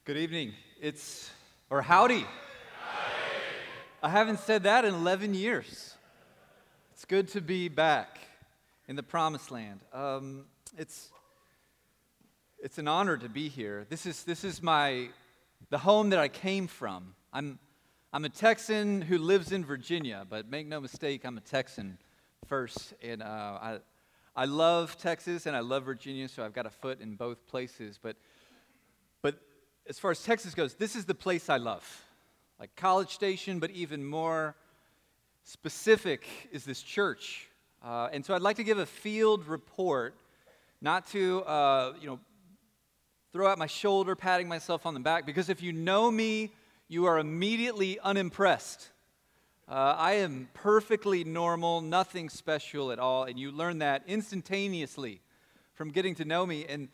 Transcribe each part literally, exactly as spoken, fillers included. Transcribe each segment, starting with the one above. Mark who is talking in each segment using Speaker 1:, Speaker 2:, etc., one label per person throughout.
Speaker 1: Good evening. It's, or howdy. Howdy. I haven't said that in eleven years. It's good to be back in the Promised Land. Um, it's, it's an honor to be here. This is, this is my, the home that I came from. I'm, I'm a Texan who lives in Virginia, but make no mistake, I'm a Texan first. And uh, I, I love Texas and I love Virginia, so I've got a foot in both places. But, but as far as Texas goes, this is the place I love. Like College Station, but even more specific is this church. Uh, and so I'd like to give a field report, not to, uh, you know, throw out my shoulder, patting myself on the back, because if you know me, you are immediately unimpressed. Uh, I am perfectly normal, nothing special at all, and you learn that instantaneously from getting to know me. And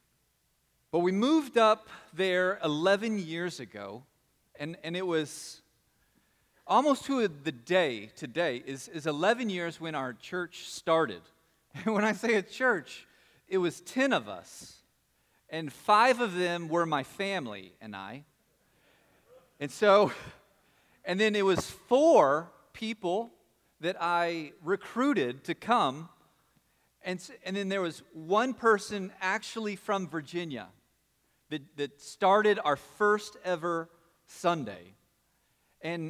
Speaker 1: But we moved up there eleven years ago, and, and it was almost to the day today is, is eleven years when our church started. And when I say a church, it was ten of us, and five of them were my family and I. And so, and then it was four people that I recruited to come, and, and then there was one person actually from Virginia that, that started our first ever Sunday. And,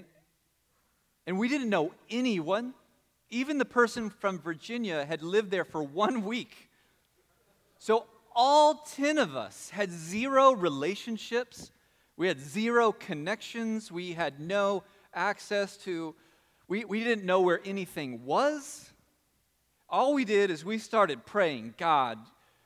Speaker 1: and we didn't know anyone. Even the person from Virginia had lived there for one week. So all ten of us had zero relationships. We had zero connections. We had no access to, we, we didn't know where anything was. All we did is we started praying, God,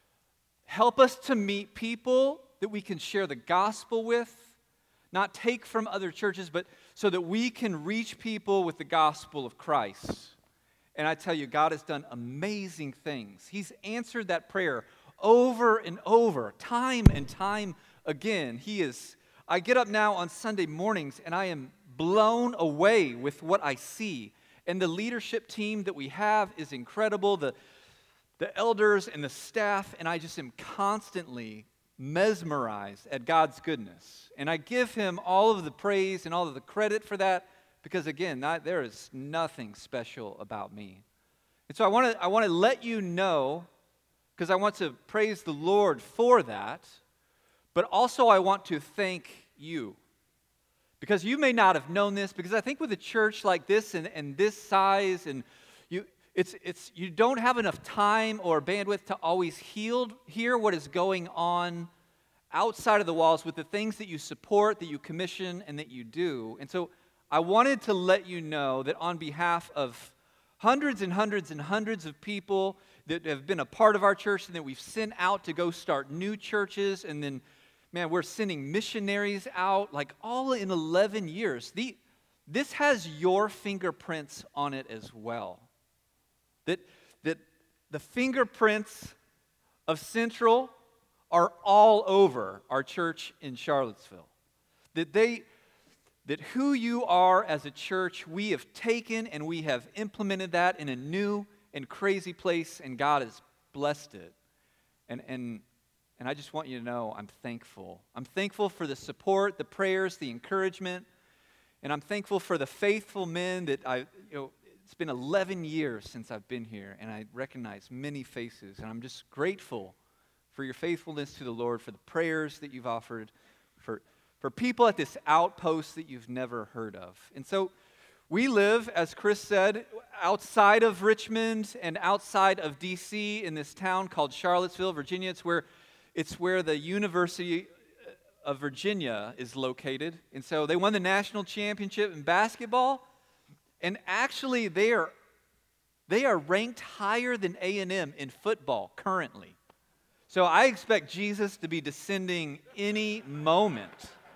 Speaker 1: help us to meet people that we can share the gospel with, not take from other churches, but so that we can reach people with the gospel of Christ. And I tell you, God has done amazing things. He's answered that prayer over and over, time and time again. He is, I get up now on Sunday mornings and I am blown away with what I see. And the leadership team that we have is incredible, the, the elders and the staff, and I just am constantly mesmerized at God's goodness. And I give Him all of the praise and all of the credit for that because, again, not, there is nothing special about me. And so I want to I want to let you know, because I want to praise the Lord for that, but also I want to thank you. Because you may not have known this, because I think with a church like this and, and this size, and you it's it's you don't have enough time or bandwidth to always heal, hear what is going on outside of the walls with the things that you support, that you commission, and that you do. And so I wanted to let you know that on behalf of hundreds and hundreds and hundreds of people that have been a part of our church and that we've sent out to go start new churches, and then, man, we're sending missionaries out, like all in eleven years. The, this has your fingerprints on it as well. That, that the fingerprints of Central are all over our church in Charlottesville. That they, that who you are as a church, we have taken and we have implemented that in a new and crazy place, and God has blessed it. And, and, and I just want you to know I'm thankful. I'm thankful for the support, the prayers, the encouragement, and I'm thankful for the faithful men that I, you know, it's been eleven years since I've been here, and I recognize many faces, and I'm just grateful for your faithfulness to the Lord, for the prayers that you've offered, for, for people at this outpost that you've never heard of. And so we live, as Chris said, outside of Richmond and outside of D C in this town called Charlottesville, Virginia. It's where, it's where the University of Virginia is located. And so they won the national championship in basketball. And actually, they are, they are ranked higher than A and M in football currently. So I expect Jesus to be descending any moment.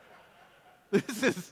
Speaker 1: This is,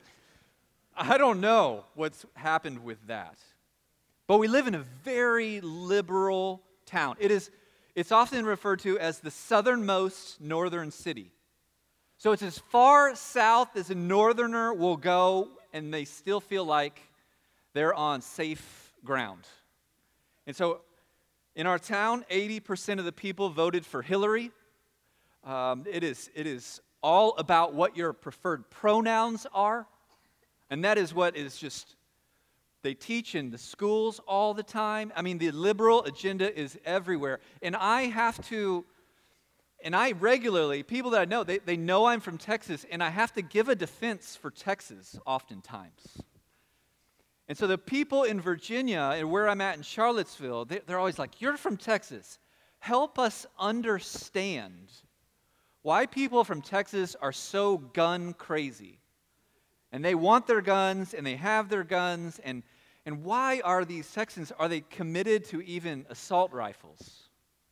Speaker 1: I don't know what's happened with that. But we live in a very liberal town. It is, it's often referred to as the southernmost northern city. So it's as far south as a northerner will go, and they still feel like they're on safe ground. And so in our town, eighty percent of the people voted for Hillary. Um, it is, it is all about what your preferred pronouns are. And that is what is just, they teach in the schools all the time. I mean, the liberal agenda is everywhere. And I have to, and I regularly, people that I know, they, they know I'm from Texas, and I have to give a defense for Texas oftentimes. And so the people in Virginia and where I'm at in Charlottesville, they, they're always like, you're from Texas. Help us understand why people from Texas are so gun crazy. And they want their guns, and they have their guns, and, and why are these Texans, are they committed to even assault rifles?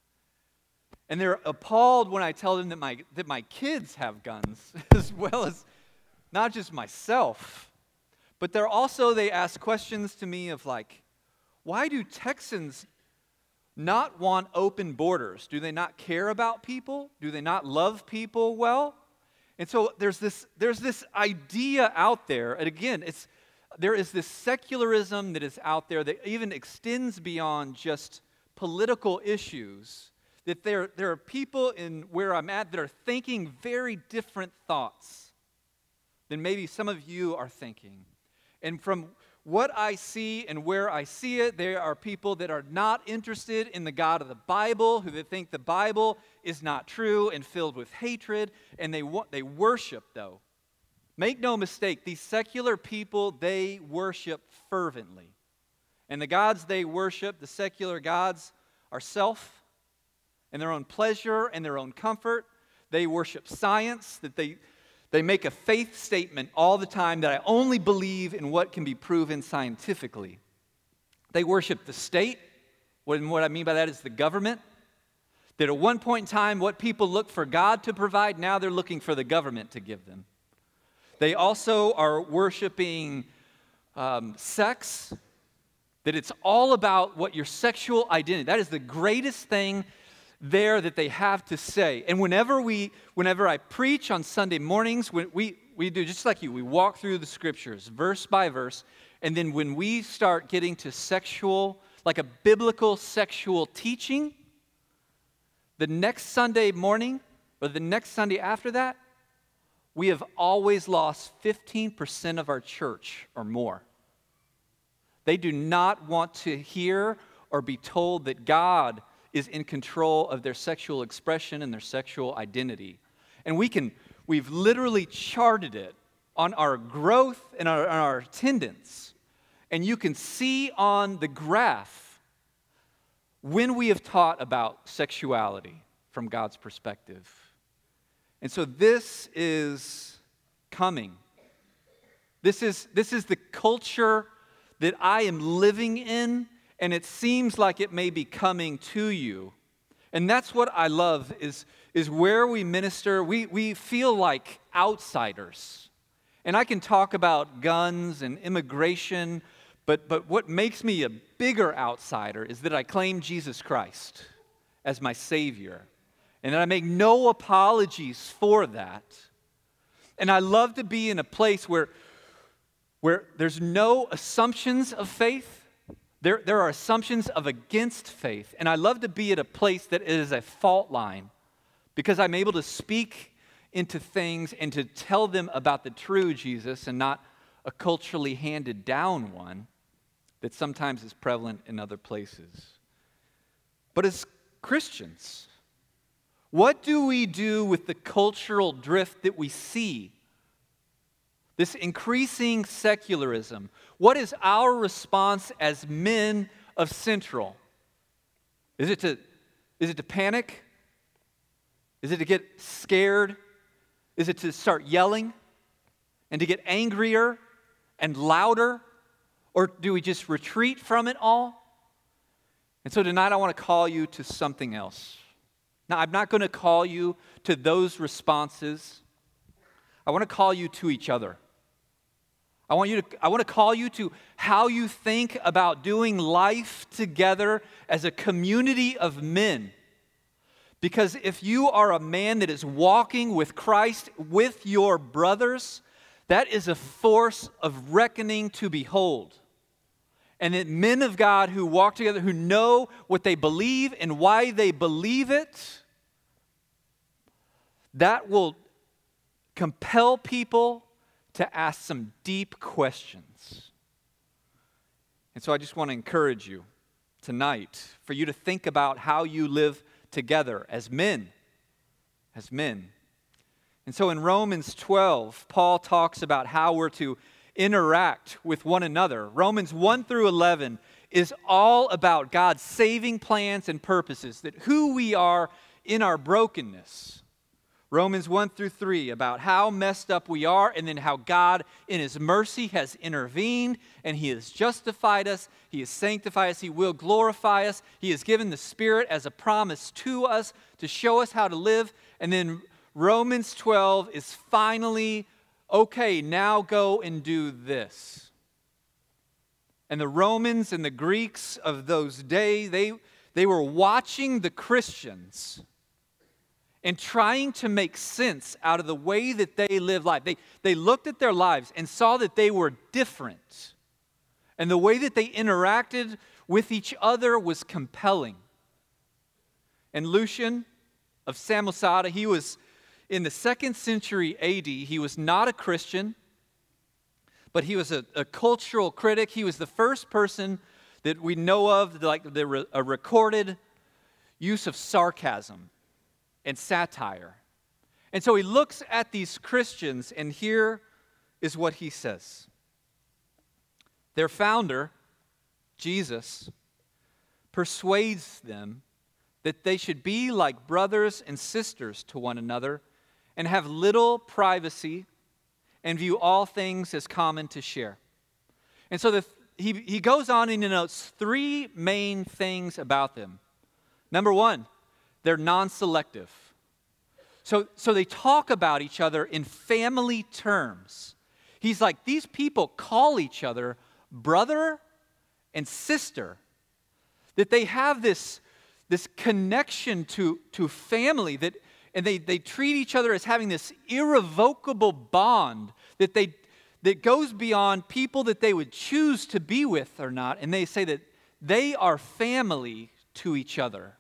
Speaker 1: And they're appalled when I tell them that my, that my kids have guns, as well as not just myself. But they're also, they ask questions to me of like, why do Texans not want open borders? Do they not care about people? Do they not love people well? And so there's this, there's this idea out there, and again, it's, there is this secularism that is out there that even extends beyond just political issues, that there, there are people in where I'm at that are thinking very different thoughts than maybe some of you are thinking. And from what I see and where I see it, there are people that are not interested in the God of the Bible, who they think the Bible is not true and filled with hatred, and they wa- they worship, though. Make no mistake, these secular people, they worship fervently. And the gods they worship, the secular gods, are self and their own pleasure and their own comfort. They worship science, that they... They make a faith statement all the time that I only believe in what can be proven scientifically. They worship the state, and what I mean by that is the government. That at one point in time, what people look for God to provide, now they're looking for the government to give them. They also are worshiping um, sex, that it's all about what your sexual identity, that is the greatest thing there that they have to say. And whenever we, whenever I preach on Sunday mornings, we, we, we do just like you, we walk through the scriptures verse by verse, and then when we start getting to sexual, like a biblical sexual teaching, the next Sunday morning, or the next Sunday after that, we have always lost fifteen percent of our church or more. They do not want to hear or be told that God is in control of their sexual expression and their sexual identity. And we can, we've literally charted it on our growth and our, on our attendance. And you can see on the graph when we have taught about sexuality from God's perspective. And so this is coming. This is, this is the culture that I am living in, and it seems like it may be coming to you. And that's what I love, is, is where we minister, we, we feel like outsiders. And I can talk about guns and immigration, but, but what makes me a bigger outsider is that I claim Jesus Christ as my Savior. And that I make no apologies for that. And I love to be in a place where, where there's no assumptions of faith. There, there are assumptions of against faith, and I love to be at a place that is a fault line because I'm able to speak into things and to tell them about the true Jesus and not a culturally handed down one that sometimes is prevalent in other places. But as Christians, what do we do with the cultural drift that we see? This increasing secularism. What is our response as men of Central? Is it to, is it to panic? Is it to get scared? Is it to start yelling and to get angrier and louder? Or do we just retreat from it all? And so tonight I want to call you to something else. Now, I'm not going to call you to those responses. I want to call you to each other. I want you to, I want to call you to how you think about doing life together as a community of men. Because if you are a man that is walking with Christ with your brothers, that is a force of reckoning to behold. And that men of God who walk together, who know what they believe and why they believe it, that will compel people to ask some deep questions. And so I just want to encourage you tonight for you to think about how you live together as men, as men. And so in Romans twelve, Paul talks about how we're to interact with one another. Romans one through eleven is all about God's saving plans and purposes, that who we are in our brokenness. Romans one through three about how messed up we are, and then how God in His mercy has intervened and He has justified us, He has sanctified us, He will glorify us, He has given the Spirit as a promise to us to show us how to live. And then Romans twelve is finally, okay, now go and do this. And the Romans and the Greeks of those days, they, they were watching the Christians and trying to make sense out of the way that they live life. They, they looked at their lives and saw that they were different. And the way that they interacted with each other was compelling. And Lucian of Samosata, he was in the second century A D. He was not a Christian, but he was a, a cultural critic. He was the first person that we know of, like the, a recorded use of sarcasm and satire. And so he looks at these Christians, and here is what he says. Their founder, Jesus, persuades them that they should be like brothers and sisters to one another and have little privacy and view all things as common to share. And so the, he, he goes on and he notes three main things about them. Number one, they're non-selective. So, so they talk about each other in family terms. He's like, these people call each other brother and sister. That they have this, this connection to, to family, that, and they, they treat each other as having this irrevocable bond that, they, that goes beyond people that they would choose to be with or not. And they say that they are family to each other.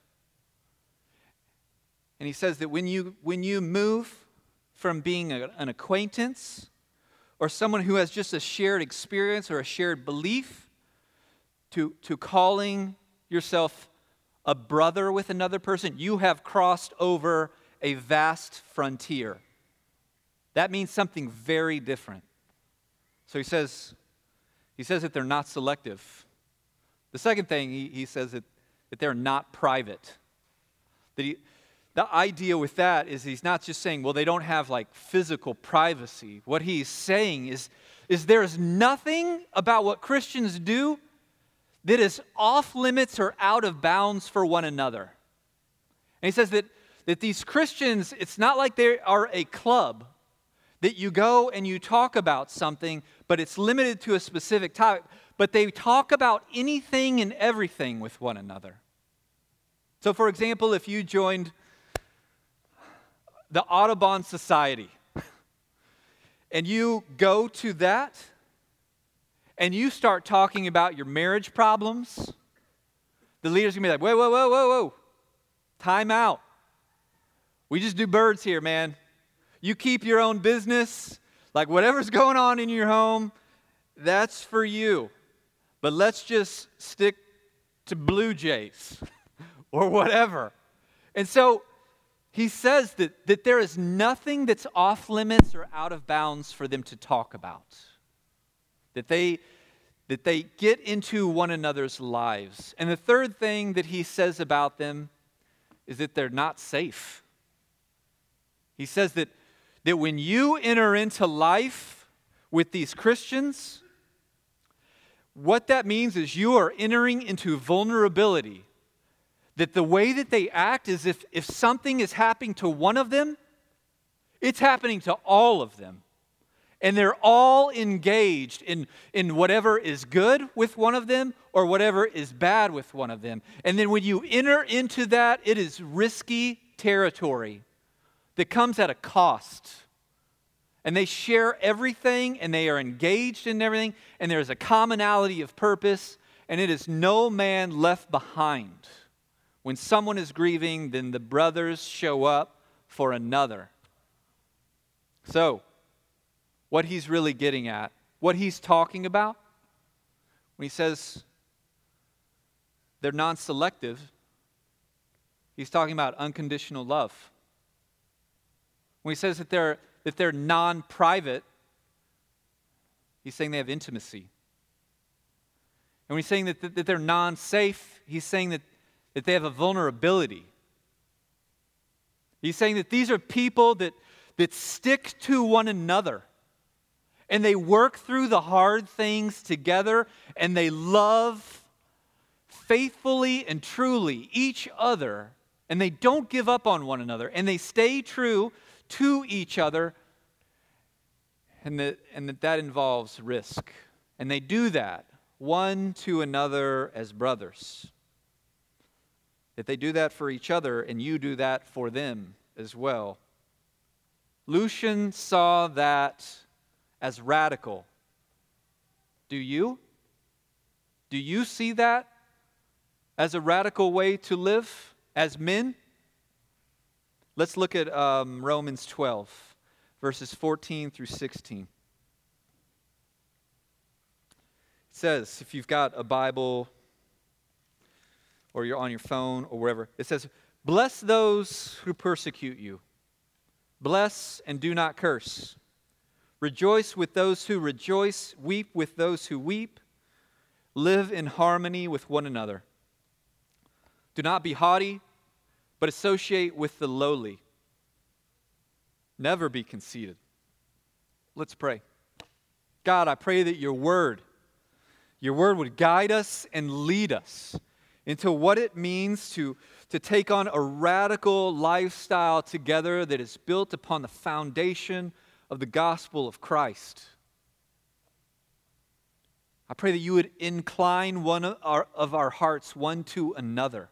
Speaker 1: And he says that when you, when you move from being a, an acquaintance or someone who has just a shared experience or a shared belief to, to calling yourself a brother with another person, you have crossed over a vast frontier. That means something very different. So he says, he says that they're not selective. The second thing, he, he says that, that they're not private. That he, the idea with that is he's not just saying, well, they don't have like physical privacy. What he's saying is, is there's nothing about what Christians do that is off limits or out of bounds for one another. And he says that, that these Christians, it's not like they are a club that you go and you talk about something, but it's limited to a specific topic, but they talk about anything and everything with one another. So for example, if you joined the Audubon Society and you go to that and you start talking about your marriage problems, the leader's going to be like, whoa, whoa, whoa, whoa, whoa, time out. We just do birds here, man. You keep your own business, like whatever's going on in your home, that's for you. But let's just stick to Blue Jays or whatever. And so he says that, that there is nothing that's off limits or out of bounds for them to talk about. That they, that they get into one another's lives. And the third thing that he says about them is that they're not safe. He says that, that when you enter into life with these Christians, what that means is you are entering into vulnerability. That the way that they act is if, if something is happening to one of them, it's happening to all of them. And they're all engaged in, in whatever is good with one of them or whatever is bad with one of them. And then when you enter into that, it is risky territory that comes at a cost. And they share everything and they are engaged in everything and there's a commonality of purpose and it is no man left behind. When someone is grieving, then the brothers show up for another. So, what he's really getting at, what he's talking about, when he says they're non-selective, he's talking about unconditional love. When he says that they're, that they're non-private, he's saying they have intimacy. And when he's saying that, that they're non-safe, he's saying that, that they have a vulnerability. He's saying that these are people that, that stick to one another. And they work through the hard things together. And they love faithfully and truly each other. And they don't give up on one another. And they stay true to each other. And that, and that, that involves risk. And they do that one to another as brothers. That they do that for each other, and you do that for them as well. Lucian saw that as radical. Do you? Do you see that as a radical way to live as men? Let's look at um, Romans twelve, verses fourteen through sixteen. It says, if you've got a Bible or you're on your phone or wherever, it says, bless those who persecute you. Bless and do not curse. Rejoice with those who rejoice. Weep with those who weep. Live in harmony with one another. Do not be haughty, but associate with the lowly. Never be conceited. Let's pray. God, I pray that your word, your word would guide us and lead us into what it means to, to take on a radical lifestyle together that is built upon the foundation of the gospel of Christ. I pray that you would incline one of our, of our hearts one to another.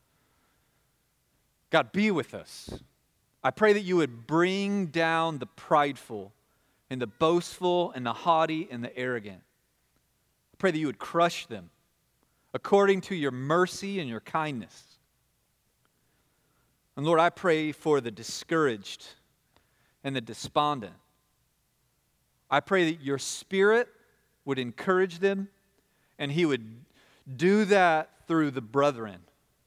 Speaker 1: God, be with us. I pray that you would bring down the prideful and the boastful and the haughty and the arrogant. I pray that you would crush them according to your mercy and your kindness. And Lord, I pray for the discouraged and the despondent. I pray that your Spirit would encourage them, and he would do that through the brethren.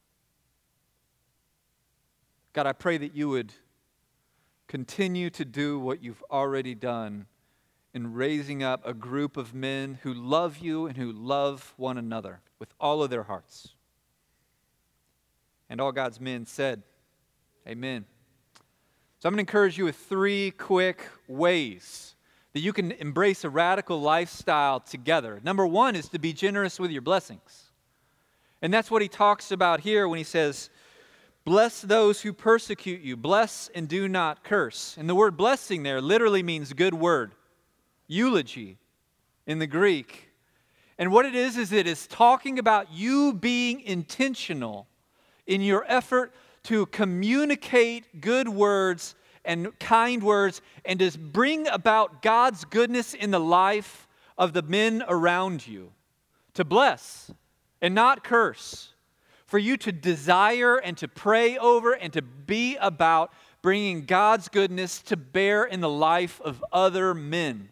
Speaker 1: God, I pray that you would continue to do what you've already done in raising up a group of men who love you and who love one another with all of their hearts. And all God's men said, amen. So I'm going to encourage you with three quick ways that you can embrace a radical lifestyle together. Number one is to be generous with your blessings. And that's what he talks about here when he says, bless those who persecute you. Bless and do not curse. And the word blessing there literally means good word. Eulogy in the Greek. And what it is, is it is talking about you being intentional in your effort to communicate good words and kind words and to bring about God's goodness in the life of the men around you. To bless and not curse. For you to desire and to pray over and to be about bringing God's goodness to bear in the life of other men.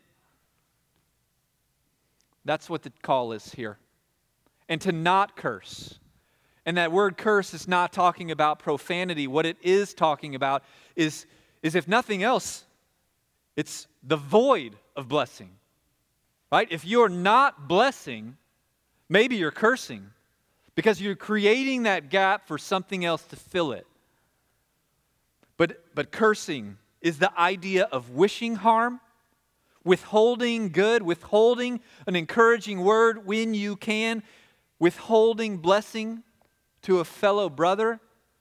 Speaker 1: That's what the call is here. And to not curse. And that word curse is not talking about profanity. What it is talking about is, is if nothing else, it's the void of blessing. Right? If you're not blessing, maybe you're cursing. Because you're creating that gap for something else to fill it. But, but cursing is the idea of wishing harm, withholding good, withholding an encouraging word when you can, withholding blessing to a fellow brother.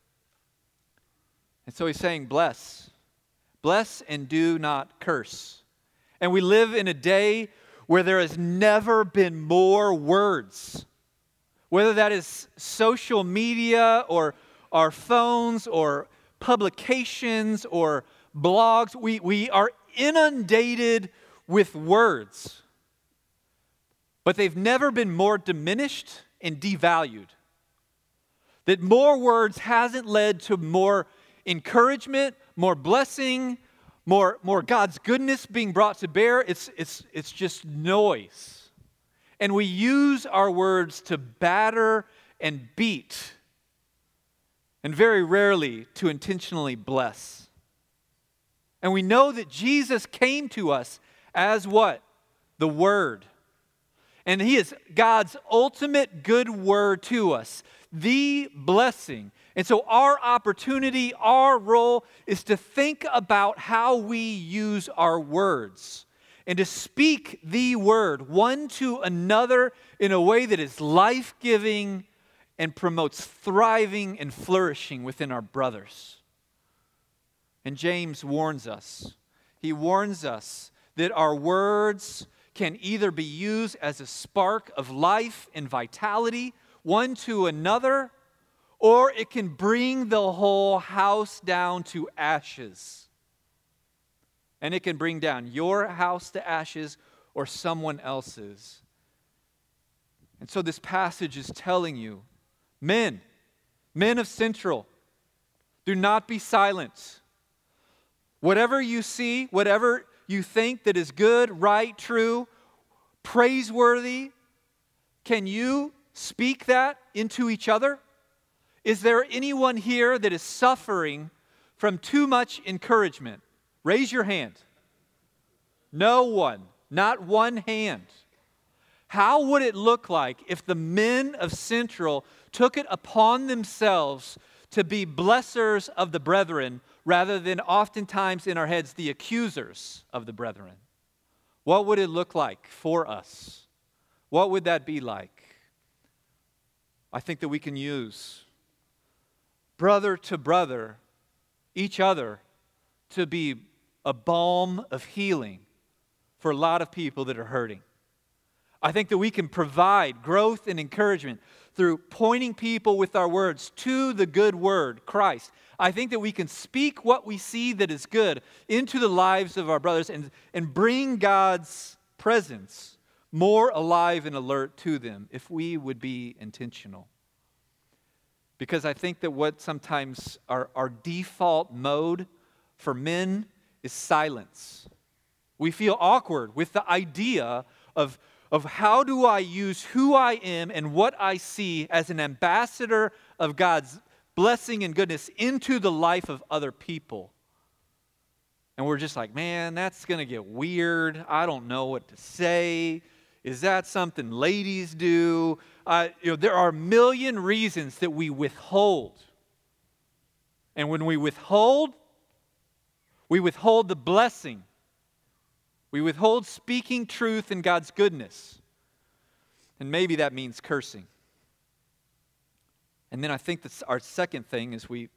Speaker 1: And so he's saying, bless. Bless and do not curse. And we live in a day where there has never been more words. Whether that is social media or our phones or publications or blogs, we, we are inundated with words. But they've never been more diminished and devalued. That more words hasn't led to more encouragement, more blessing, more, more God's goodness being brought to bear. It's, it's, it's just noise. And we use our words to batter and beat, and very rarely to intentionally bless. And we know that Jesus came to us as what? The Word. And He is God's ultimate good word to us, the blessing. And so our opportunity, our role is to think about how we use our words and to speak the word one to another in a way that is life-giving and promotes thriving and flourishing within our brothers. And James warns us. He warns us that our words can either be used as a spark of life and vitality one to another, or it can bring the whole house down to ashes. And it can bring down your house to ashes or someone else's. And so this passage is telling you, men, men of Central, do not be silent. Whatever you see, whatever you think that is good, right, true, praiseworthy, can you speak that into each other? Is there anyone here that is suffering from too much encouragement? Raise your hand. No one, not one hand. How would it look like if the men of Central took it upon themselves to be blessers of the brethren rather than oftentimes in our heads the accusers of the brethren? What would it look like for us? What would that be like? I think that we can use brother to brother, each other, to be a balm of healing for a lot of people that are hurting. I think that we can provide growth and encouragement through pointing people with our words to the good word, Christ. I think that we can speak what we see that is good into the lives of our brothers and, and bring God's presence more alive and alert to them if we would be intentional. Because I think that what sometimes our, our default mode for men is silence. We feel awkward with the idea of, of how do I use who I am and what I see as an ambassador of God's blessing and goodness into the life of other people. And we're just like, man, that's going to get weird. I don't know what to say. Is that something ladies do? Uh, you know, there are a million reasons that we withhold. And when we withhold, we withhold the blessing. We withhold speaking truth and God's goodness. And maybe that means cursing. And then I think that's our second thing is we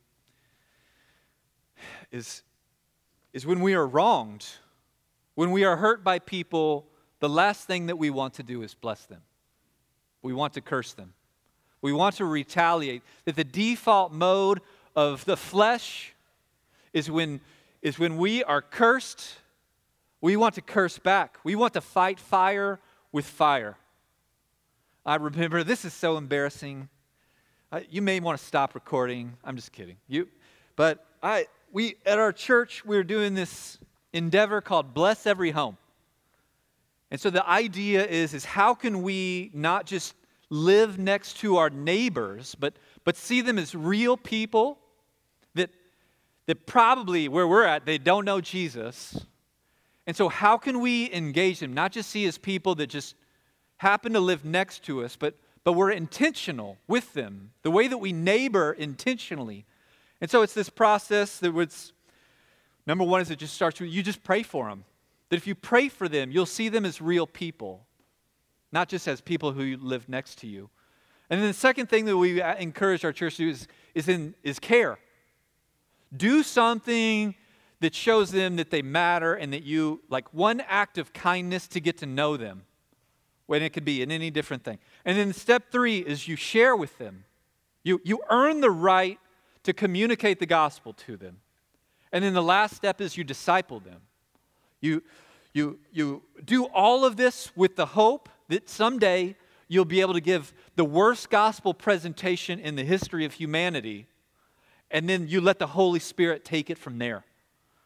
Speaker 1: is, is when we are wronged, when we are hurt by people, the last thing that we want to do is bless them. We want to curse them. We want to retaliate. That the default mode of the flesh is when, is when we are cursed, we want to curse back. We want to fight fire with fire. I remember, this is so embarrassing. I, you may want to stop recording. I'm just kidding. You, but I, we at our church, we were doing this endeavor called Bless Every Home. And so the idea is, is how can we not just live next to our neighbors, but, but see them as real people that, that probably where we're at, they don't know Jesus. And so how can we engage them, not just see as people that just happen to live next to us, but, but we're intentional with them, the way that we neighbor intentionally. And so it's this process that was, number one is it just starts with, you just pray for them. That if you pray for them, you'll see them as real people, not just as people who live next to you. And then the second thing that we encourage our church to do is, is, in, is care. Do something that shows them that they matter and that you, like one act of kindness to get to know them, when it could be in any different thing. And then step three is you share with them. You, you earn the right to communicate the gospel to them. And then the last step is you disciple them. You, you, you do all of this with the hope that someday you'll be able to give the worst gospel presentation in the history of humanity, and then you let the Holy Spirit take it from there.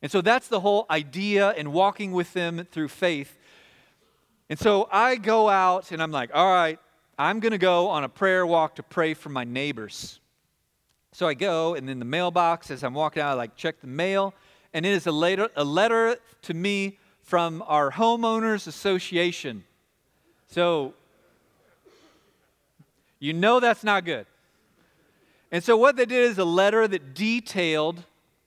Speaker 1: And so that's the whole idea in walking with them through faith. And so I go out and I'm like, all right, I'm going to go on a prayer walk to pray for my neighbors. So I go, and in the mailbox, as I'm walking out, I like check the mail, and it is a letter, a letter to me from our homeowners association. So you know that's not good. And so what they did is a letter that detailed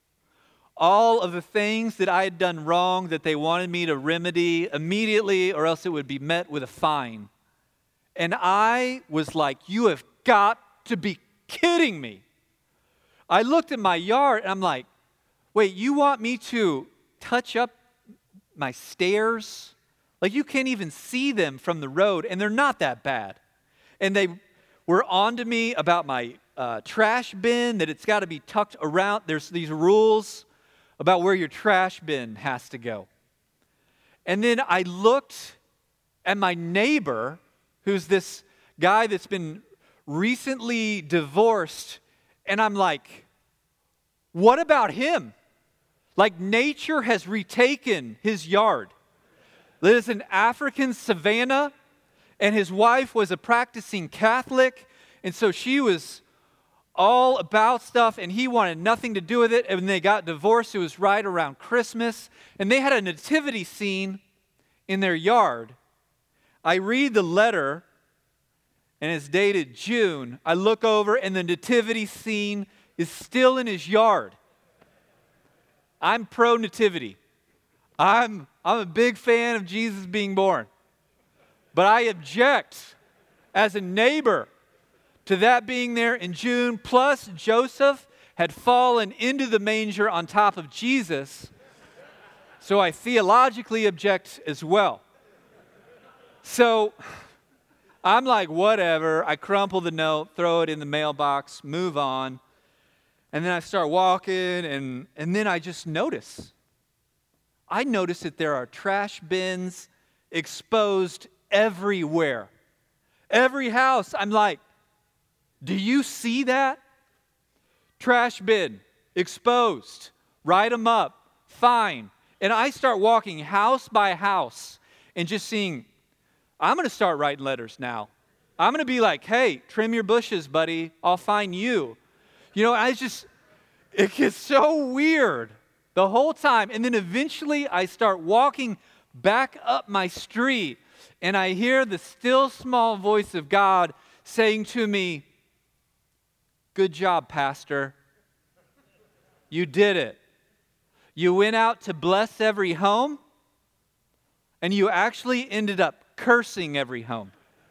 Speaker 1: all of the things that I had done wrong that they wanted me to remedy immediately, or else it would be met with a fine. And I was like, you have got to be kidding me. I looked at my yard and I'm like, wait, you want me to touch up my stairs? Like, you can't even see them from the road, and they're not that bad. And they were on to me about my uh, trash bin, that it's got to be tucked around. There's these rules about where your trash bin has to go. And then I looked at my neighbor, who's this guy that's been recently divorced, and I'm like, what about him? Like, nature has retaken his yard. There's an African savanna, and his wife was a practicing Catholic, and so she was all about stuff, and he wanted nothing to do with it. And when they got divorced, it was right around Christmas, and they had a nativity scene in their yard. I read the letter, and it's dated June. I look over, and the nativity scene is still in his yard. I'm pro-nativity. I'm, I'm a big fan of Jesus being born. But I object as a neighbor to that being there in June. Plus, Joseph had fallen into the manger on top of Jesus. So I theologically object as well. So I'm like, whatever. I crumple the note, throw it in the mailbox, move on. And then I start walking, and, and then I just notice. I notice that there are trash bins exposed everywhere. Every house, I'm like, do you see that? Trash bin, exposed, write them up, fine. And I start walking house by house and just seeing, I'm going to start writing letters now. I'm going to be like, hey, trim your bushes, buddy. I'll fine you. You know, I just, it gets so weird the whole time. And then eventually I start walking back up my street, and I hear the still small voice of God saying to me, good job, Pastor. You did it. You went out to bless every home, and you actually ended up cursing every home.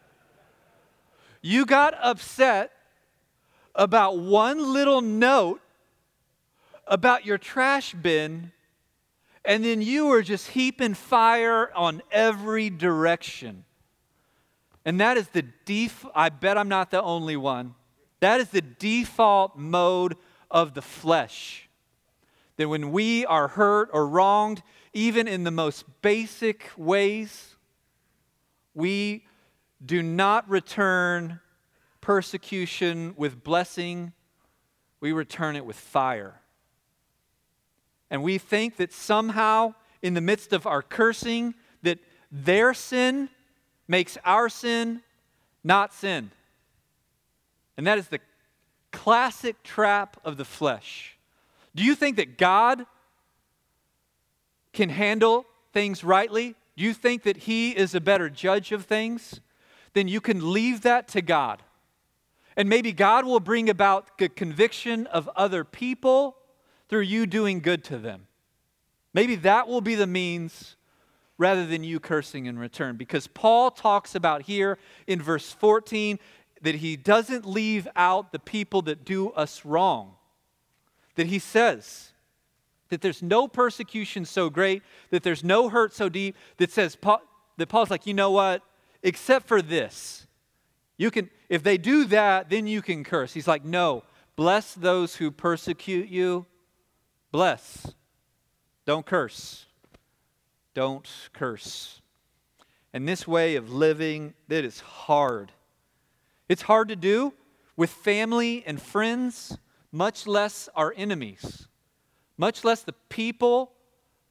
Speaker 1: You got upset about one little note about your trash bin, and then you were just heaping fire on every direction. And that is the def- I bet I'm not the only one. That is the default mode of the flesh. That when we are hurt or wronged, even in the most basic ways, we do not return persecution with blessing. We return it with fire. And we think that somehow, in the midst of our cursing, that their sin makes our sin not sin. And that is the classic trap of the flesh. Do you think that God can handle things rightly? Do you think that He is a better judge of things? Then you can leave that to God. And maybe God will bring about the conviction of other people through you doing good to them. Maybe that will be the means rather than you cursing in return. Because Paul talks about here in verse fourteen that he doesn't leave out the people that do us wrong. That he says that there's no persecution so great, that there's no hurt so deep, that says Paul, that Paul's like, you know what? Except for this. You can, if they do that, then you can curse. He's like, no, bless those who persecute you. Bless. Don't curse. Don't curse. And this way of living, that is hard. It's hard to do with family and friends, much less our enemies, much less the people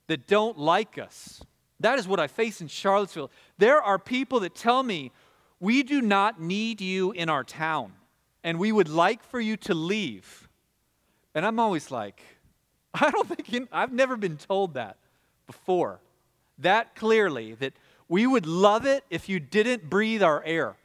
Speaker 1: that don't like us. That is what I face in Charlottesville. There are people that tell me, we do not need you in our town, and we would like for you to leave. And I'm always like, I don't think, you, I've never been told that before. That clearly, that we would love it if you didn't breathe our air.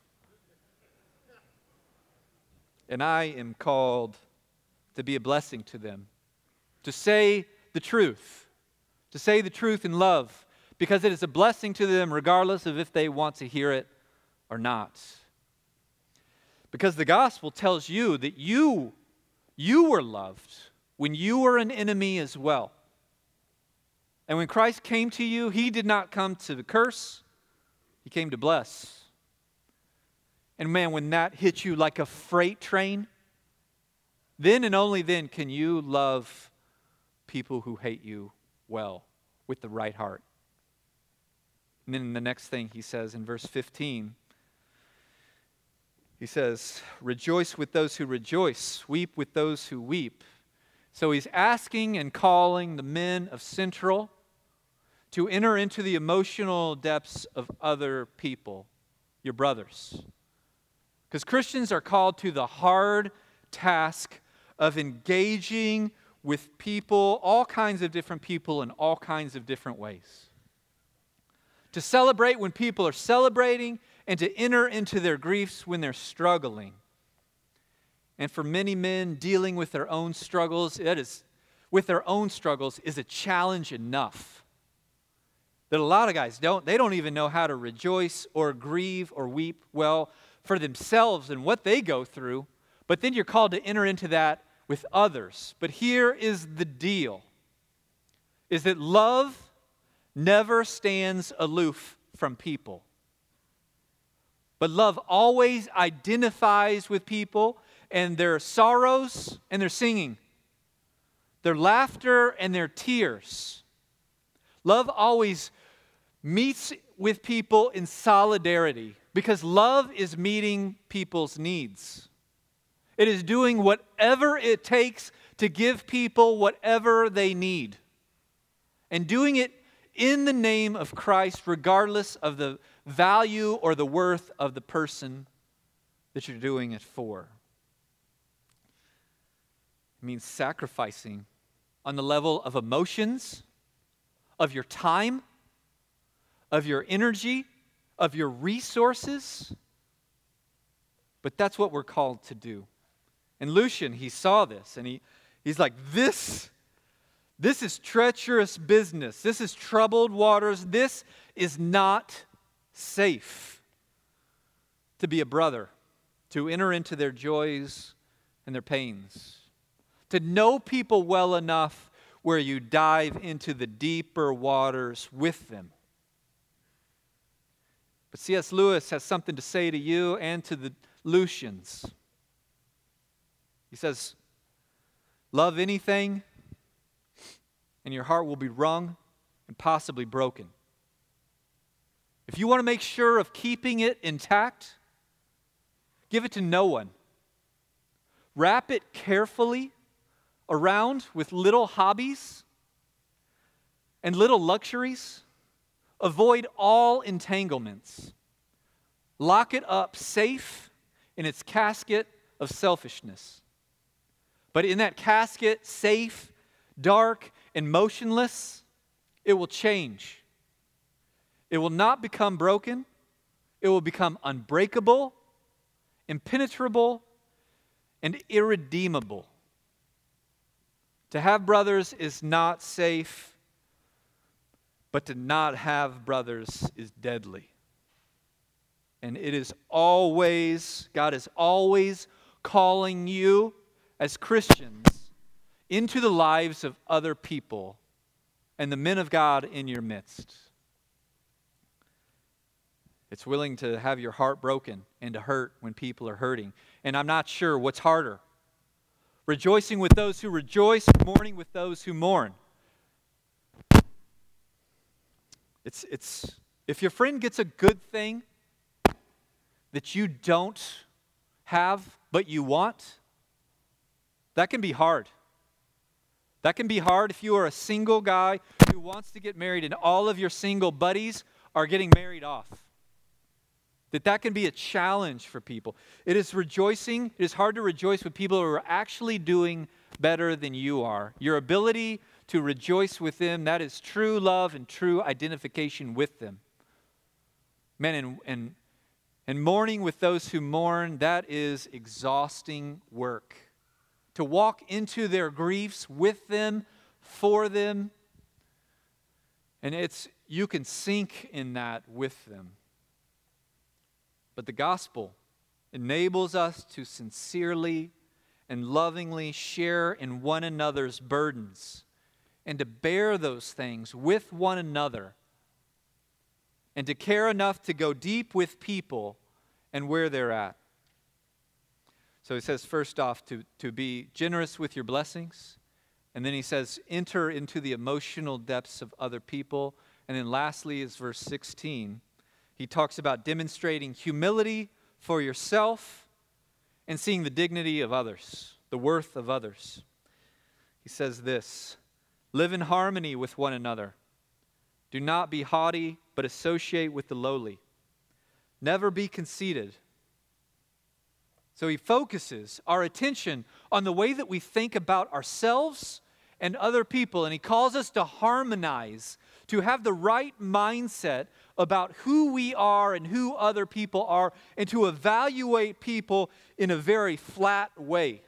Speaker 1: And I am called to be a blessing to them, to say the truth, to say the truth in love, because it is a blessing to them regardless of if they want to hear it or not. Because the gospel tells you that you, you were loved when you were an enemy as well. And when Christ came to you, he did not come to curse, he came to bless. And man, when that hits you like a freight train, then and only then can you love people who hate you well, with the right heart. And then the next thing he says in verse fifteen, he says, rejoice with those who rejoice, weep with those who weep. So he's asking and calling the men of Central to enter into the emotional depths of other people, your brothers. Because Christians are called to the hard task of engaging with people, all kinds of different people in all kinds of different ways. To celebrate when people are celebrating and to enter into their griefs when they're struggling. And for many men, dealing with their own struggles, that is, with their own struggles is a challenge enough. That a lot of guys don't, they don't even know how to rejoice or grieve or weep well for themselves and what they go through, but then you're called to enter into that with others. But here is the deal, is that love never stands aloof from people. But love always identifies with people and their sorrows and their singing, their laughter and their tears. Love always meets with people in solidarity because love is meeting people's needs. It is doing whatever it takes to give people whatever they need. And doing it in the name of Christ, regardless of the value or the worth of the person that you're doing it for. It means sacrificing on the level of emotions, of your time, of your energy, of your resources. But that's what we're called to do. And Lucian, he saw this, and he, he's like, this, this is treacherous business. This is troubled waters. This is not safe to be a brother, to enter into their joys and their pains, to know people well enough where you dive into the deeper waters with them. But C S Lewis has something to say to you and to the Lucians. He says, love anything and your heart will be wrung and possibly broken. If you want to make sure of keeping it intact, give it to no one. Wrap it carefully around with little hobbies and little luxuries. Avoid all entanglements. Lock it up safe in its casket of selfishness. But in that casket, safe, dark, and motionless, it will change. It will not become broken. It will become unbreakable, impenetrable, and irredeemable. To have brothers is not safe, but to not have brothers is deadly. And it is always, God is always calling you as Christians into the lives of other people and the men of God in your midst. It's willing to have your heart broken and to hurt when people are hurting. And I'm not sure what's harder. Rejoicing with those who rejoice, mourning with those who mourn. It's, it's, if your friend gets a good thing that you don't have but you want, that can be hard. That can be hard if you are a single guy who wants to get married and all of your single buddies are getting married off. That that can be a challenge for people. It is rejoicing. It is hard to rejoice with people who are actually doing better than you are. Your ability to rejoice with them, that is true love and true identification with them. Man, and, and, and mourning with those who mourn, that is exhausting work. To walk into their griefs with them, for them, and it's you can sink in that with them. But the gospel enables us to sincerely and lovingly share in one another's burdens and to bear those things with one another and to care enough to go deep with people and where they're at. So he says, first off, to, to be generous with your blessings. And then he says, enter into the emotional depths of other people. And then lastly is verse sixteen. He talks about demonstrating humility for yourself and seeing the dignity of others, the worth of others. He says this, live in harmony with one another. Do not be haughty, but associate with the lowly. Never be conceited. So he focuses our attention on the way that we think about ourselves and other people, and he calls us to harmonize, to have the right mindset about who we are and who other people are, and to evaluate people in a very flat way.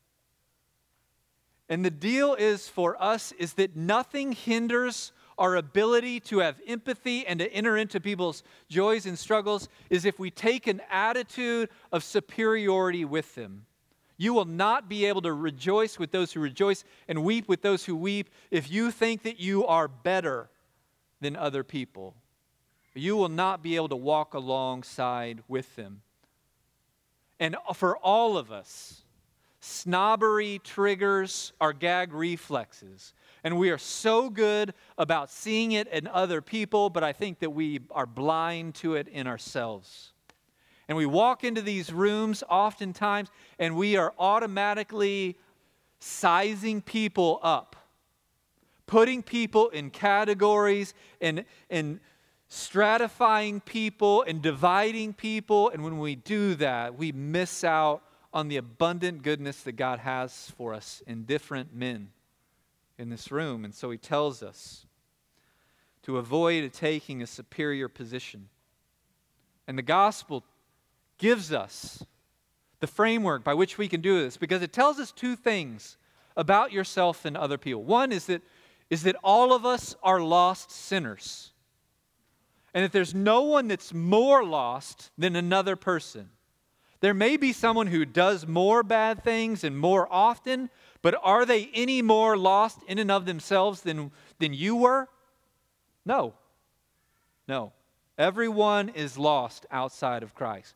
Speaker 1: And the deal is for us is that nothing hinders our ability to have empathy and to enter into people's joys and struggles is if we take an attitude of superiority with them. You will not be able to rejoice with those who rejoice and weep with those who weep if you think that you are better than other people. You will not be able to walk alongside with them. And for all of us, snobbery triggers our gag reflexes. And we are so good about seeing it in other people, but I think that we are blind to it in ourselves. And we walk into these rooms oftentimes, and we are automatically sizing people up, putting people in categories and, and stratifying people and dividing people. And when we do that, we miss out on the abundant goodness that God has for us in different men in this room. And so he tells us to avoid taking a superior position. And the gospel gives us the framework by which we can do this, because it tells us two things about yourself and other people. One is that, is that all of us are lost sinners, and that there's no one that's more lost than another person. There may be someone who does more bad things and more often, but are they any more lost in and of themselves than, than you were? No. No. Everyone is lost outside of Christ.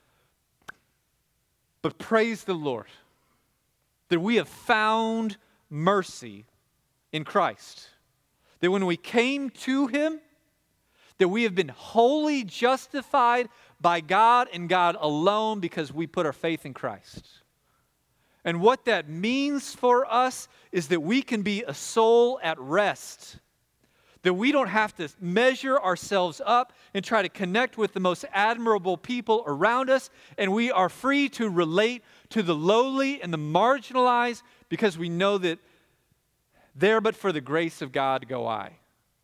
Speaker 1: But praise the Lord that we have found mercy in Christ. That when we came to Him, that we have been wholly justified by God and God alone because we put our faith in Christ. And what that means for us is that we can be a soul at rest. That we don't have to measure ourselves up and try to connect with the most admirable people around us. And we are free to relate to the lowly and the marginalized because we know that there but for the grace of God go I.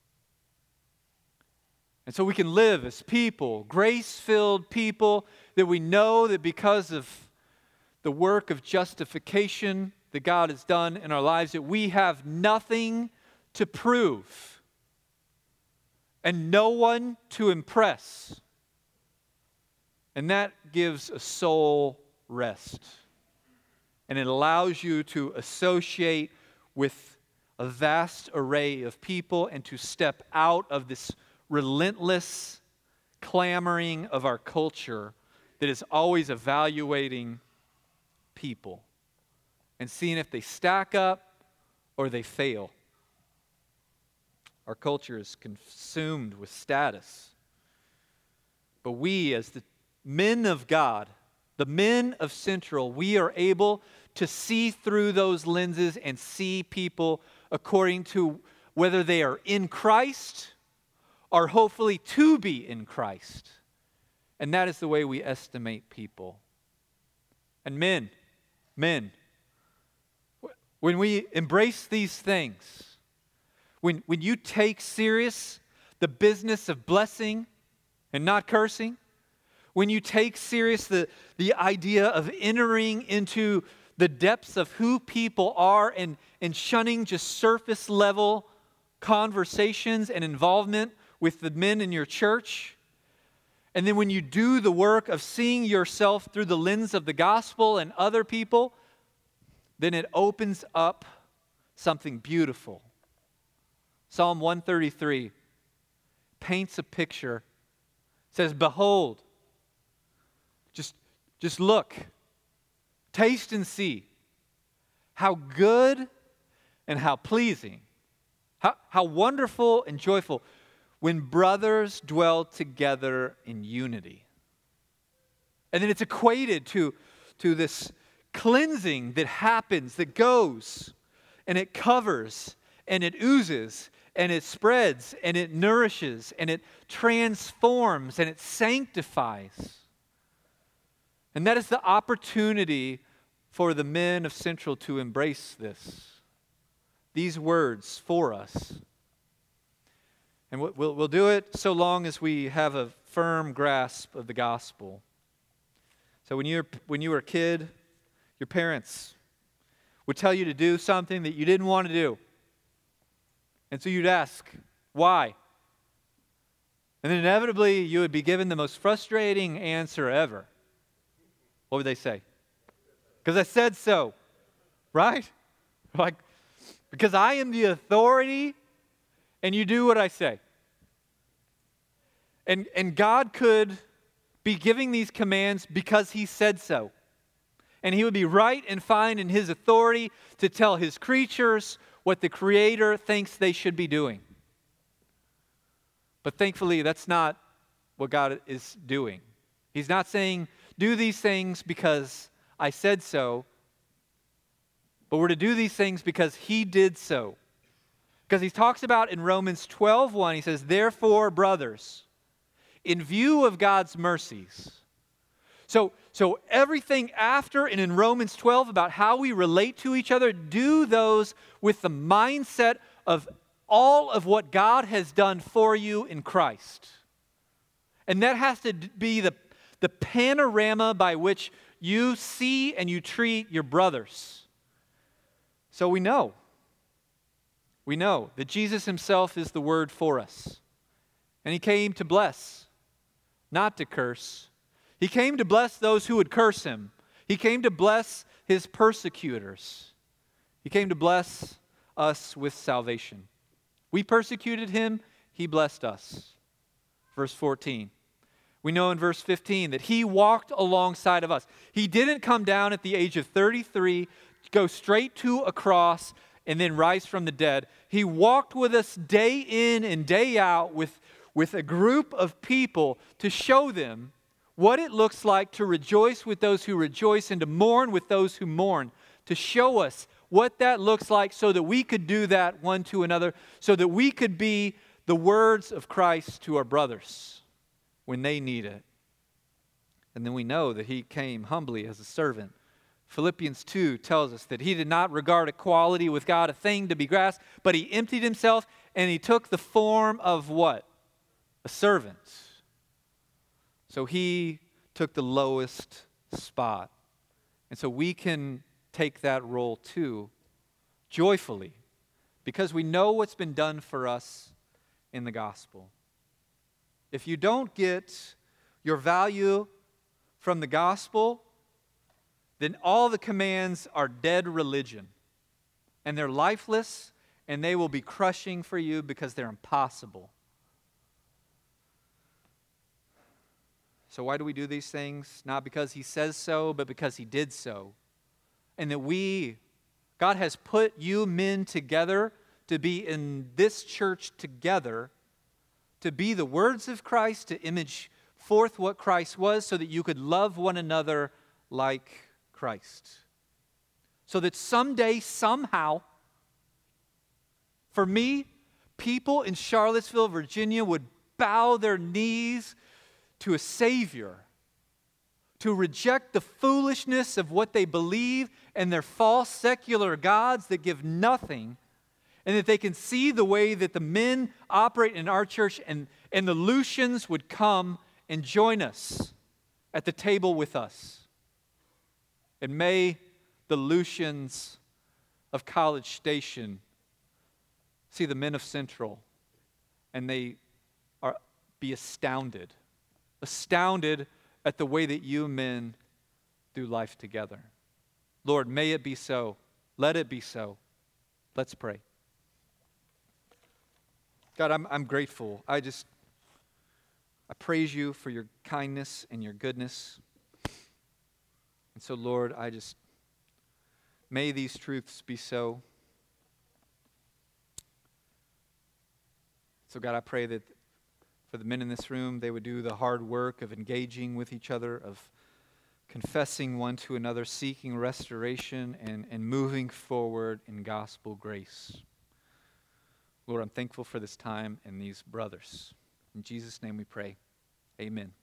Speaker 1: And so we can live as people, grace-filled people, that we know that because of the work of justification that God has done in our lives, that we have nothing to prove and no one to impress. And that gives a soul rest. And it allows you to associate with a vast array of people and to step out of this relentless clamoring of our culture that is always evaluating people and seeing if they stack up or they fail. Our culture is consumed with status. But we, as the men of God, the men of Central, we are able to see through those lenses and see people according to whether they are in Christ or hopefully to be in Christ. And that is the way we estimate people. And men, men, when we embrace these things, when, when you take serious the business of blessing and not cursing, when you take serious the, the idea of entering into the depths of who people are and, and shunning just surface level conversations and involvement with the men in your church, and then when you do the work of seeing yourself through the lens of the gospel and other people, then it opens up something beautiful. Psalm one thirty-three paints a picture. It says, behold, just, just look, taste and see how good and how pleasing, how, how wonderful and joyful when brothers dwell together in unity. And then it's equated to, to this cleansing that happens, that goes, and it covers, and it oozes, and it spreads, and it nourishes, and it transforms, and it sanctifies. And that is the opportunity for the men of Central to embrace this. These words for us. And we'll, we'll do it so long as we have a firm grasp of the gospel. So when you when you were a kid, your parents would tell you to do something that you didn't want to do. And so you'd ask, why? And then inevitably you would be given the most frustrating answer ever. What would they say? Because I said so, right? Like, because I am the authority and you do what I say. And, and God could be giving these commands because He said so. And He would be right and fine in His authority to tell His creatures what the Creator thinks they should be doing. But thankfully, that's not what God is doing. He's not saying, do these things because I said so, but we're to do these things because He did so. Because He talks about in Romans twelve one, He says, therefore, brothers, in view of God's mercies. So, so everything after and in Romans twelve about how we relate to each other, do those with the mindset of all of what God has done for you in Christ. And that has to be the, the panorama by which you see and you treat your brothers. So we know. We know that Jesus Himself is the Word for us. And He came to bless, not to curse. He came to bless those who would curse Him. He came to bless His persecutors. He came to bless us with salvation. We persecuted Him, He blessed us. Verse fourteen. We know in verse fifteen that He walked alongside of us. He didn't come down at the age of thirty-three, go straight to a cross, and then rise from the dead. He walked with us day in and day out with, with a group of people to show them what it looks like to rejoice with those who rejoice and to mourn with those who mourn, to show us what that looks like so that we could do that one to another, so that we could be the words of Christ to our brothers when they need it. And then we know that He came humbly as a servant. Philippians two tells us that He did not regard equality with God a thing to be grasped, but He emptied Himself and He took the form of what? A servant. So He took the lowest spot. And so we can take that role too, joyfully, because we know what's been done for us in the gospel. If you don't get your value from the gospel, then all the commands are dead religion. And they're lifeless, and they will be crushing for you because they're impossible. So why do we do these things? Not because He says so, but because He did so. And that we, God has put you men together to be in this church together, to be the words of Christ, to image forth what Christ was, so that you could love one another like Christ. So that someday, somehow, for me, people in Charlottesville, Virginia would bow their knees to a Savior, to reject the foolishness of what they believe and their false secular gods that give nothing, and that they can see the way that the men operate in our church, and, and the Lucians would come and join us at the table with us. And may the Lucians of College Station see the men of Central, and they are be astounded, astounded at the way that you men do life together. Lord, may it be so. Let it be so. Let's pray. God, I'm, I'm grateful. I just, I praise you for your kindness and your goodness. And so, Lord, I just, may these truths be so. So, God, I pray that for the men in this room, they would do the hard work of engaging with each other, of confessing one to another, seeking restoration, and, and moving forward in gospel grace. Lord, I'm thankful for this time and these brothers. In Jesus' name we pray. Amen.